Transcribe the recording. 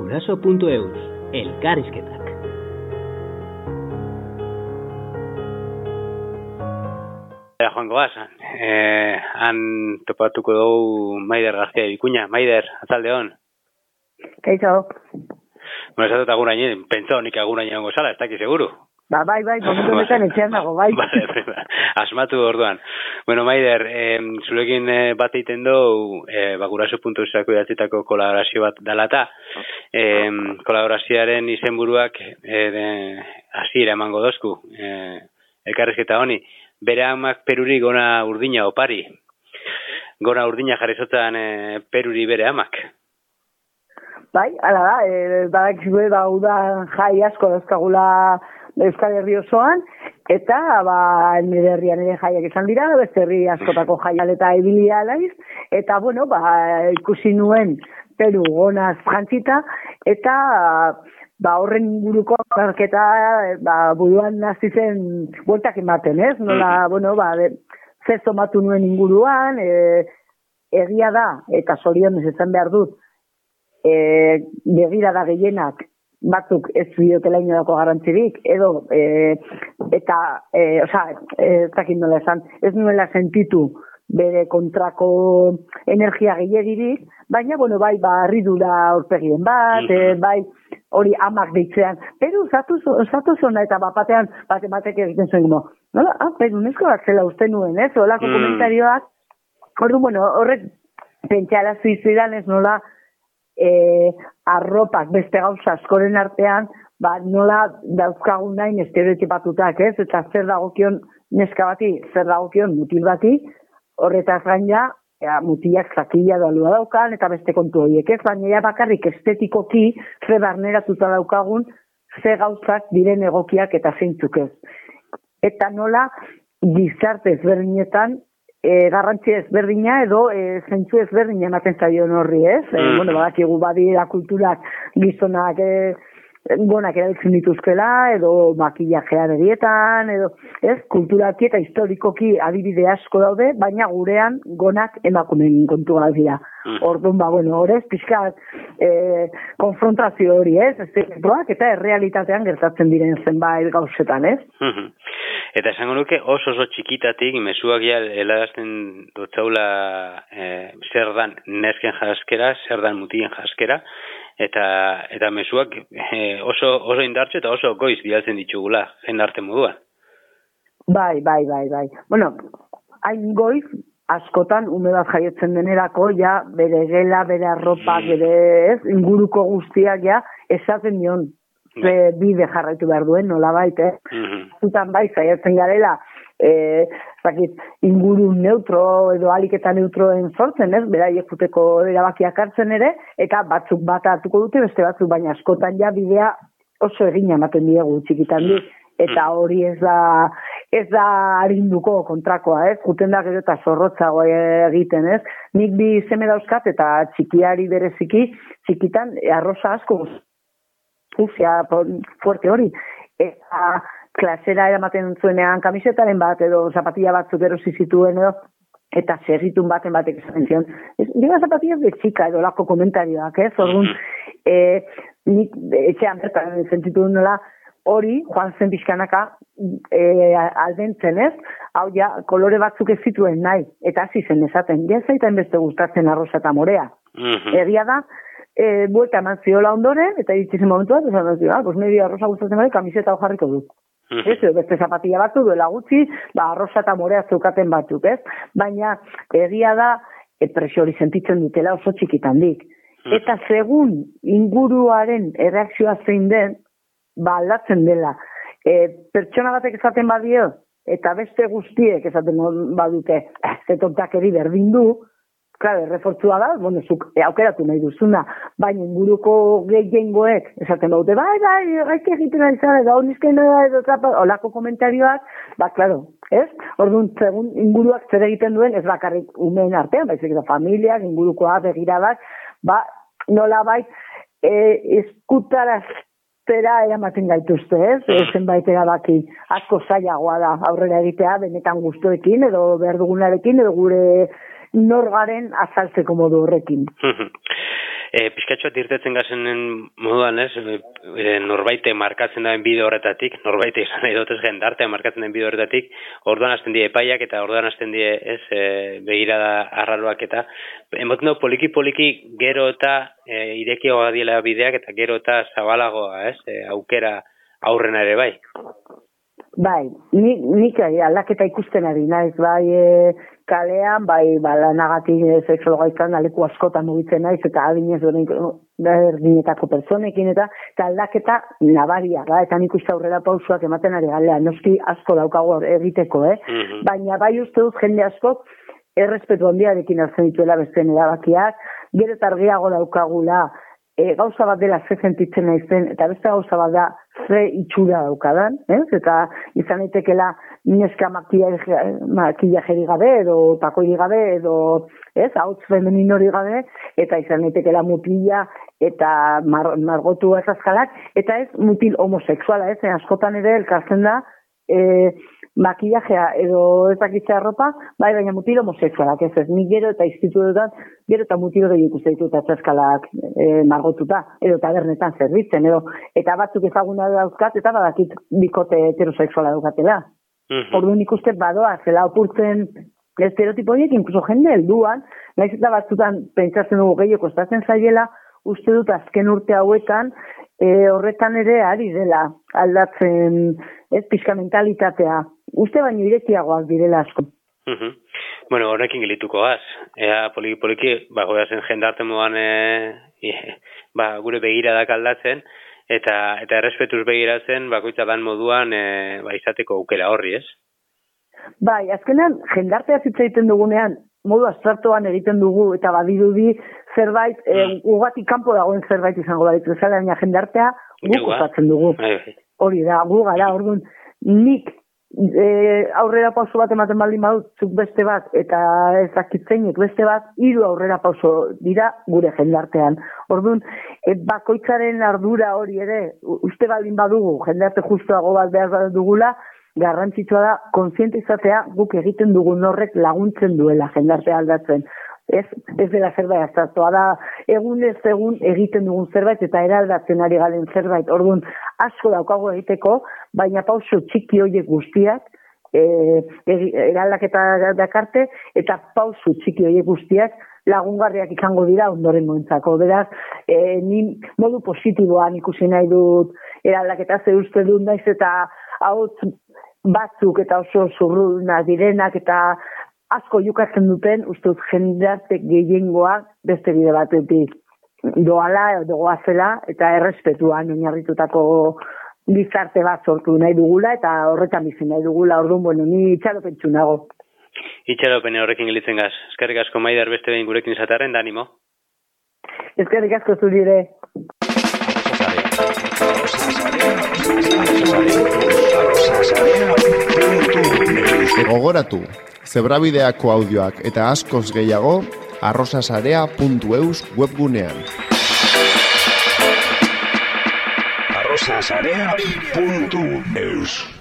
Baguraso.eus, elkarrizketak. Joango gaz, han topatuko dugu Maider García Bikuña. Maider, atzalde hon. Kaixo. Bueno, esatu agurain, pentsa honik agurain egongo zala, ez dakit seguru. Bai, momentu honetan etxean dago, bai. Vale, asmatu orduan. Bueno, Maider, zurekin bat egiten dugu, Baguraso.eusako idatzitako kolaborazio bat dalata. Kolaborazioaren izenburuak hasiera emango dozku, elkarrizketa honi. Bere amak Peruri gona urdina opari. Gona urdina jarrizotan Peruri bere amak. Bai, ala da, badakizue udan jai asko dauzkagula Euskal Herri osoan, eta nire herrian ere jaiak izan dira, beste herri askotako jaial eta ibilia alaiz, eta ikusi nuen Peru gonaz jantzita, eta horren inguruko karketa buruan hasi zen bueltak ematen, ez? Nola, zer somatu nuen inguruan, egia da, eta zorionez esan behar dut, begira da gehienak, batzuk ez biotela inolako garrantzirik, edo, ez nuela sentitu bere kontrako energia gehiagirik, baina, bai, harridura aurpegien bat, bai, hori amak deitzean, Peru, osatu zona, eta batean, batek egiten zuen, nola, Peru, nesko bat zela uste nuen, ez, holako komentarioak, horrek pentsala zuizidan ez nola, arropak beste gauza askoren artean, nola dauzkagun nahin estereotipatutak, ez? Eta zer dagokion neska bati, zer dagokion mutil bati, horretaz gaina, mutilak zakila doalua daukan, eta beste kontu horiek, ez? Baina bakarrik estetikoki, zer barneratuta daukagun, zer gauzak diren egokiak eta zeintzuk ez. Eta nola, gizarte ezberdinetan, garrantzi ezberdina edo zentzu ezberdina ematen zaion horri, ez? Badakigu badira kulturak gizonak gonak erabiltzen dituzkela, edo makillajean erietan, edo, ez? Kulturaki eta historikoki adibide asko daude, baina gurean gonak emakumeen kontu dira. Orduan, horrez, pixkat konfrontazio hori, ez? Eta errealitatean gertatzen diren zenbait gauzetan, ez? Eta esango nuke oso txikitatik mezuak ja helarazten dutzaula zer dan nesken jaskera, zer dan mutien jaskera, eta mezuak oso indartxe eta oso goiz bidaltzen ditugula jendarte moduan. Bai. Hain goiz, askotan ume bat jaiotzen denerako, ja, bere gela, bere arropak, bere inguruko guztiak, ja, esaten dion. Bide jarraitu behar duen, nola baita, zutan bai, zaiatzen garela, inguru neutro edo aliketa neutroen sortzen, ez? Beraiek juteko erabakiak hartzen ere, eta batzuk bat hartuko dute, beste batzuk, baina askotan ja bidea oso egina ematen diegu txikitan di, eta hori ez da arinduko kontrakoa, ez? Juten da gero eta zorrotzago egiten, ez? Nik bi seme dauzkat eta txikiari bereziki, txikitan arroza asko fuerte hori, eta klasera eramaten zuenean kamisetaren bat edo zapatilla batzuk erosi zituen edo, eta segitun baten batek esaten zion. Diga zapatillas de txika edo lako komentarioak, ez? Orduan, nik etxean bertan sentitu nola hori, joan zen pixkanaka aldentzen, ez? Hau ja, kolore batzuk ez zituen nahi, eta hasi zen esaten, zaitan beste gustatzen arroza eta morea. Egia da, buelta eman ziola ondoren, eta iritzen momentu bat, esan medio arroza gustatzen bale, kamiseta jarriko dut. Beste zapatilla batzu duela gutxi, arroza eta morea zeukaten batzuk, ez? Baina egia da, presio hori sentitzen dutela oso txikitandik. Eta segun inguruaren erreakzioa zein den, aldatzen dela. Pertsona batek esaten badio, eta beste guztiek esaten badute, zetontak eri berdin du, claro, errefortzua da, zuk aukeratu nahi duzuna, baina inguruko gehiengoek esaten baute, bai, gaizki egiten ari zara, gaur nizken edo olako komentarioak, claro, ez? Orduan, segun inguruak zer egiten duen, ez bakarrik umeen artean, baizik eta familiak, ingurukoak, begiradak, nola bai, eskutaraztera eramaten gaituzte, ez? Zenbait erabaki asko zailagoa da aurrera egitea, benetan gustuekin, edo behar dugunarekin, edo gure norgaren azaltzeko modu horrekin. Pizkatxoat irtetzen gazenen moduan, ez? Norbaite markatzen daen bide horretatik, norbaite izan nahi dutez jendartea markatzen den bide horretatik, orduan hasten die epaiak eta orduan hasten die, ez, begirada arraroak eta emoten dugu poliki gero eta irekiagoa diela bideak eta gero eta zabalagoa, ez? Aukera aurrena ere bai. Bai, nik aldaketa ikusten ari naiz, bai kalean, bai lanagatik sexologaikan aleku askotan mugitzen naiz, eta adinez berdinetako personekin, eta aldaketa nabaria, eta nik uste aurrera pausuak ematen ari galea, noski asko daukago egiteko, baina bai uste dut jende askok errespetu handiarekin hartzen dituela besteen erabakiak, gero eta argiago daukagula, gauza bat dela ze sentitzen naizen, eta beste gauza bat da ze itxura daukadan, eta izan eitekela neska makillajeri gabe, edo takoiri gabe, edo hauts femeninori gabe, eta izan eitekela mutila, eta margotu ezazkalak, eta ez mutil homosexuala, askotan ere elkartzen da, makillajea edo ezakitzea arropa, baina mutil homosexualak, ez nik gero eta institutuetan, gero eta mutil gehiago ikusten ditu eta txaskalak margotuta, edo tabernetan zerbitzen, eta batzuk ezaguna dauzkat, eta badakit bikote heterosexuala daukatela. Orduan ikusten badoa, zela opurtzen estereotipo horiek, inkluso jende helduan, naiz eta batzutan pentsatzen dugu gehiago kostatzen zaiela, uste dut azken urte hauetan, horretan ere ari dela aldatzen pixka mentalitatea. Uste baino irekiagoak direla asko. Bueno, horrekin gelituko gaz. Ea poliki, goazen jendarte modan gure begiradak aldatzen, eta errespetuz begiratzen, bakoitza dan moduan izateko aukera horri, ez? Bai, azkenan jendartea zitza egiten dugunean, modu abstraktoan egiten dugu, eta badirudi zerbait, ugatik kanpo dagoen zerbait izango badik bezala, baina jendartea guk osatzen dugu. Hori da, gu gara, orduan, nik aurrera pauso bat ematen baldin badut, zuk beste bat, eta ezakitzeinek beste bat, 3 aurrera pauso dira gure jendartean. Orduan, bakoitzaren ardura hori ere, uste baldin badugu, jendarte justuago bat behar dugula, garrantzitsua da, kontziente izatea guk egiten dugun horrek laguntzen duela jendartea aldatzen. Ez dela zerbait azartua da, egun egiten dugun zerbait eta eraldatzen ari garen zerbait. Orduan, asko daukago egiteko, baina pauso txiki horiek guztiak, eraldaketa dakarte, eta pauso txiki horiek guztiak lagungarriak izango dira ondoren momentzako. Beraz, ni modu positiboan ikusi nahi dut eraldaketa, ze uste dut naiz eta hauts batzuk eta oso zurruna direnak eta asko jukatzen duten, uste dut jendarte gehiengoak beste bide batetik doala edo doazela eta errespetuan oinarritutako gizarte bat sortu nahi dugula eta horretan bizi nahi dugula. Orduan, ni itxaropentsu nago. Itxaropen horrekin gelitzen gaz. Eskerrik asko Maider beste behin gurekin izatearen, da animo. Eskerrik asko zuri ere. Gogoratu, Zebrabideako audioak eta askoz gehiago arrosasarea.eus webgunean. arrosasarea.eus